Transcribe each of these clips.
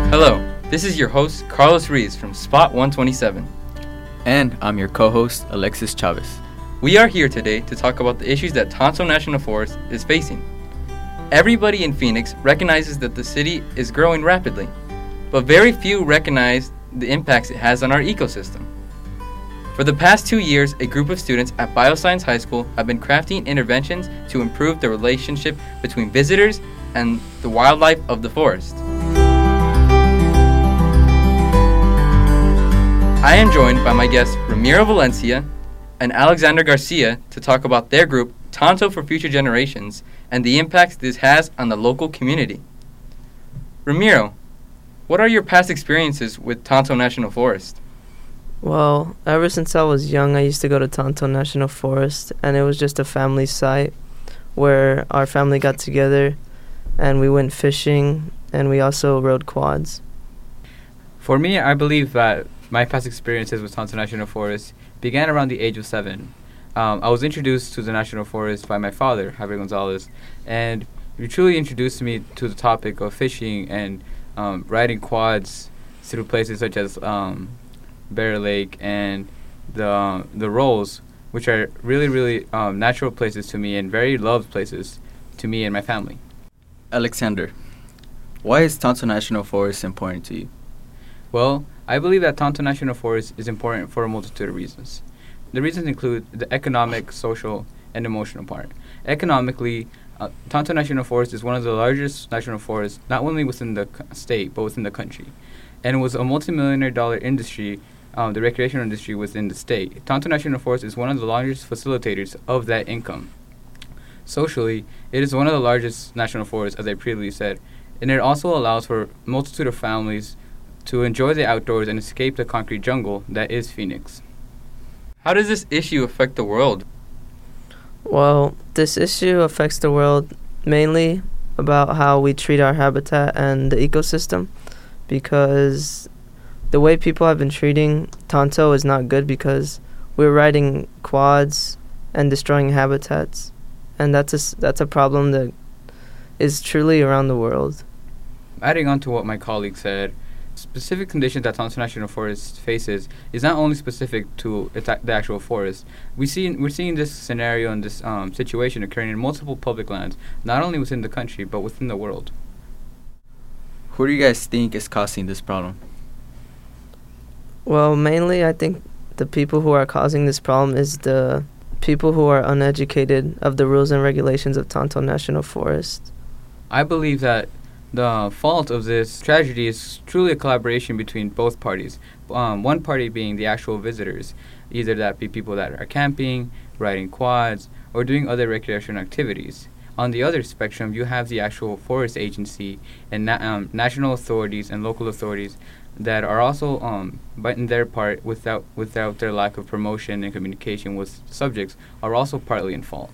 Hello, this is your host, Carlos Reeves from Spot 127. And I'm your co-host, Alexis Chavez. We are here today to talk about the issues that Tonto National Forest is facing. Everybody in Phoenix recognizes that the city is growing rapidly, but very few recognize the impacts it has on our ecosystem. For the past 2 years, a group of students at Bioscience High School have been crafting interventions to improve the relationship between visitors and the wildlife of the forest. I am joined by my guests Ramiro Valencia and Alexander Garcia to talk about their group, Tonto for Future Generations, and the impacts this has on the local community. Ramiro, what are your past experiences with Tonto National Forest? Well, ever since I was young, I used to go to Tonto National Forest, and it was just a family site where our family got together and we went fishing, and we also rode quads. For me, I believe that my past experiences with Tonto National Forest began around the age of 7. I was introduced to the National Forest by my father, Javier Gonzalez, and he truly introduced me to the topic of fishing and riding quads through places such as Bear Lake and the Rolls, which are really natural places to me and very loved places to me and my family. Alexander, why is Tonto National Forest important to you? Well, I believe that Tonto National Forest is important for a multitude of reasons. The reasons include the economic, social, and emotional part. Economically, Tonto National Forest is one of the largest national forests, not only within the state, but within the country. And it was a multi-millionaire dollar industry, the recreational industry within the state. Tonto National Forest is one of the largest facilitators of that income. Socially, it is one of the largest national forests, as I previously said, and it also allows for a multitude of families to enjoy the outdoors and escape the concrete jungle that is Phoenix. How does this issue affect the world? Well, this issue affects the world mainly about how we treat our habitat and the ecosystem, because the way people have been treating Tonto is not good, because we're riding quads and destroying habitats, and that's a problem that is truly around the world. Adding on to what my colleague said, specific conditions that Tonto National Forest faces is not only specific to the actual forest. We're seeing this scenario and this situation occurring in multiple public lands, not only within the country, but within the world. Who do you guys think is causing this problem? Well, mainly I think the people who are causing this problem is the people who are uneducated of the rules and regulations of Tonto National Forest. I believe that the fault of this tragedy is truly a collaboration between both parties. One party being the actual visitors, either that be people that are camping, riding quads, or doing other recreational activities. On the other spectrum, you have the actual forest agency and national authorities and local authorities that are also, but in their part, without their lack of promotion and communication with subjects, are also partly in fault.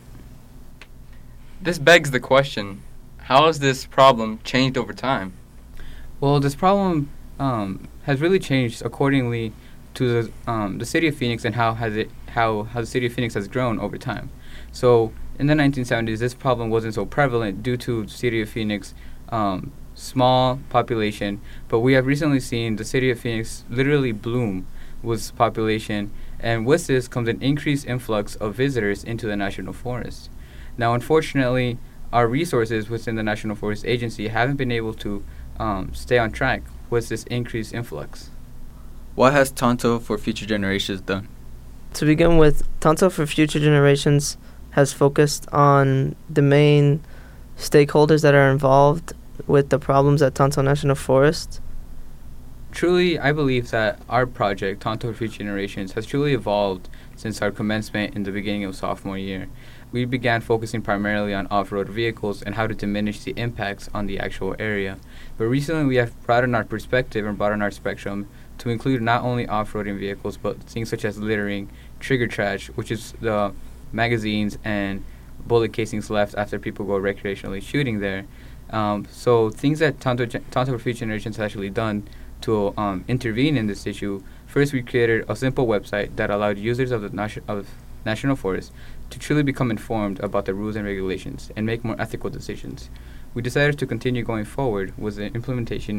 This begs the question, how has this problem changed over time? Well, this problem has really changed accordingly to the city of Phoenix and how the city of Phoenix has grown over time. So in the 1970s, this problem wasn't so prevalent due to the city of Phoenix small population, but we have recently seen the city of Phoenix literally bloom with population, and with this comes an increased influx of visitors into the National Forest. Now, unfortunately, our resources within the National Forest Agency haven't been able to stay on track with this increased influx. What has Tonto for Future Generations done? To begin with, Tonto for Future Generations has focused on the main stakeholders that are involved with the problems at Tonto National Forest. Truly, I believe that our project, Tonto for Future Generations, has truly evolved since our commencement in the beginning of sophomore year. We began focusing primarily on off-road vehicles and how to diminish the impacts on the actual area. But recently we have broadened our perspective and broadened our spectrum to include not only off-roading vehicles, but things such as littering, trigger trash, which is the magazines and bullet casings left after people go recreationally shooting there. So things that Tonto for Future Generations has actually done to intervene in this issue. First, we created a simple website that allowed users of the National Forest to truly become informed about the rules and regulations and make more ethical decisions. We decided to continue going forward with the implementation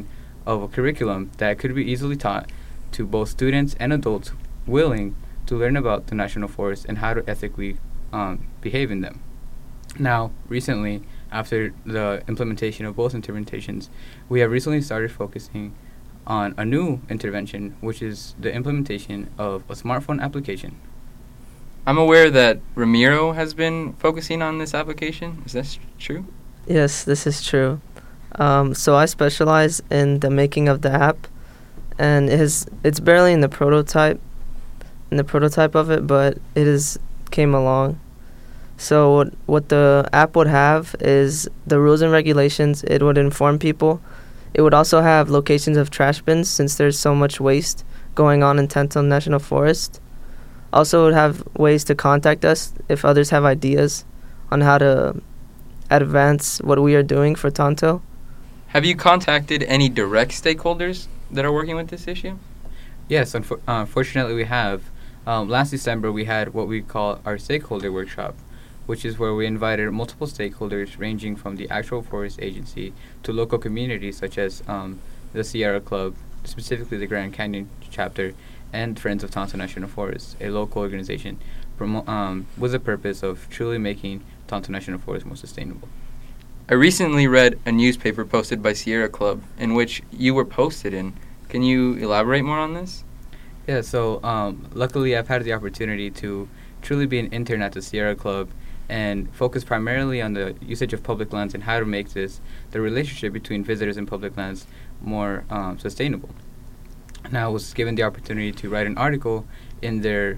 of a curriculum that could be easily taught to both students and adults willing to learn about the national forest and how to ethically behave in them. Now, recently, after the implementation of both interventions, we have recently started focusing on a new intervention, which is the implementation of a smartphone application. I'm aware that Ramiro has been focusing on this application. Is that true? Yes, this is true. So I specialize in the making of the app, and it's barely in the prototype of it, but came along. So what the app would have is the rules and regulations. It would inform people. It would also have locations of trash bins, since there's so much waste going on in Tonto National Forest. Also, it would have ways to contact us if others have ideas on how to advance what we are doing for Tonto. Have you contacted any direct stakeholders that are working with this issue? Yes, unfortunately we have. Last December we had what we call our stakeholder workshop, which is where we invited multiple stakeholders ranging from the actual forest agency to local communities such as the Sierra Club, specifically the Grand Canyon chapter, and Friends of Tonto National Forest, a local organization with the purpose of truly making Tonto National Forest more sustainable. I recently read a newspaper posted by Sierra Club in which you were posted in. Can you elaborate more on this? Yeah, so luckily I've had the opportunity to truly be an intern at the Sierra Club and focus primarily on the usage of public lands and how to make the relationship between visitors and public lands more sustainable. Now I was given the opportunity to write an article in their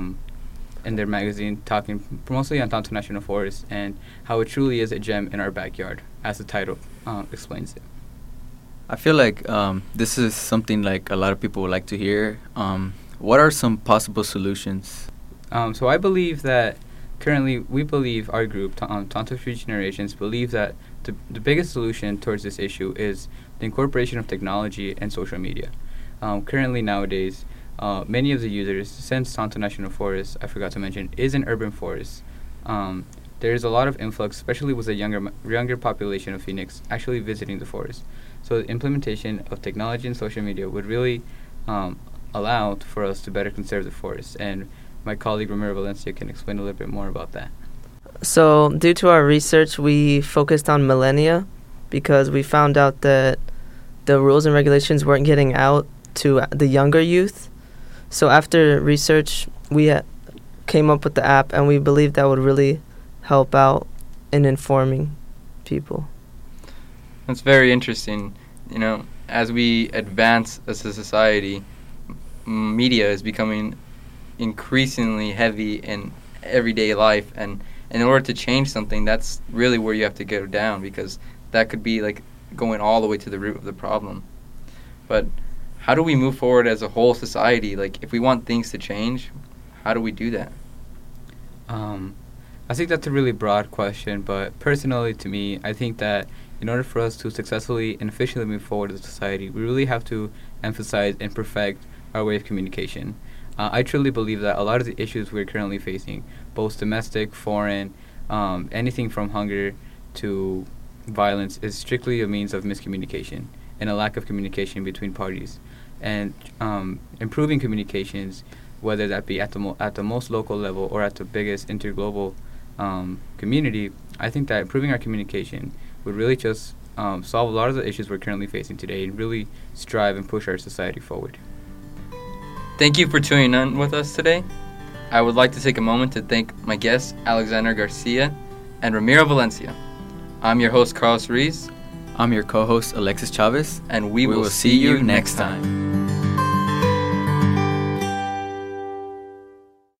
magazine talking mostly on Tonto National Forest and how it truly is a gem in our backyard, as the title explains it. I feel like this is something like a lot of people would like to hear. What are some possible solutions? So I believe that currently our group, Tonto Future Generations, believe that the biggest solution towards this issue is the incorporation of technology and social media. Currently nowadays, many of the users, since Tonto National Forest, I forgot to mention, is an urban forest, there is a lot of influx, especially with the younger population of Phoenix actually visiting the forest. So the implementation of technology and social media would really allow for us to better conserve the forest. And my colleague Ramiro Valencia can explain a little bit more about that. So due to our research, we focused on millennia because we found out that the rules and regulations weren't getting out to the younger youth. So after research, we came up with the app, and we believe that would really help out in informing people. That's very interesting. You know, as we advance as a society, media is becoming increasingly heavy in everyday life, and in order to change something, that's really where you have to go down, because that could be like going all the way to the root of the problem. But how do we move forward as a whole society? Like, if we want things to change, how do we do that? I think that's a really broad question, but personally to me, I think that in order for us to successfully and efficiently move forward as a society, we really have to emphasize and perfect our way of communication. I truly believe that a lot of the issues we're currently facing, both domestic, foreign, anything from hunger to violence, is strictly a means of miscommunication and a lack of communication between parties. And improving communications, whether that be at the most local level or at the biggest interglobal community, I think that improving our communication would really just solve a lot of the issues we're currently facing today and really strive and push our society forward. Thank you for tuning in with us today. I would like to take a moment to thank my guests, Alexander Garcia and Ramiro Valencia. I'm your host, Carlos Ruiz. I'm your co-host, Alexis Chavez. And we will see you next time.